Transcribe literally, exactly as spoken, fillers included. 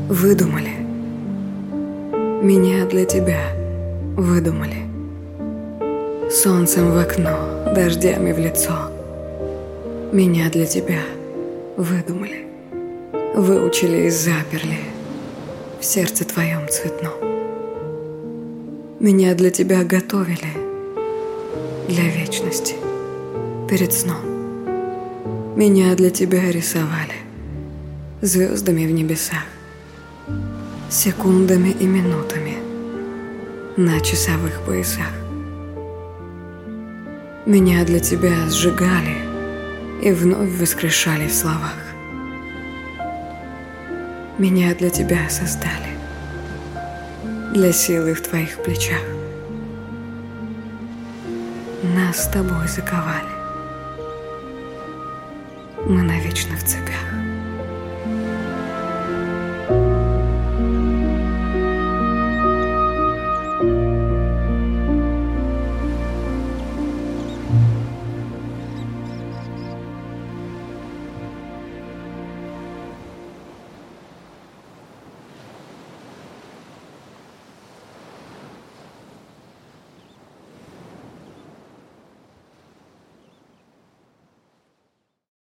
выдумали. Меня для тебя выдумали. Солнцем в окно, дождями в лицо. Меня для тебя выдумали. Выучили и заперли в сердце твоем цветном. Меня для тебя готовили для вечности перед сном. Меня для тебя рисовали звездами в небесах, секундами и минутами на часовых поясах. Меня для тебя сжигали и вновь воскрешали в словах. Меня для тебя создали, для силы в твоих плечах. Нас с тобой заковали, мы навечно в цепях.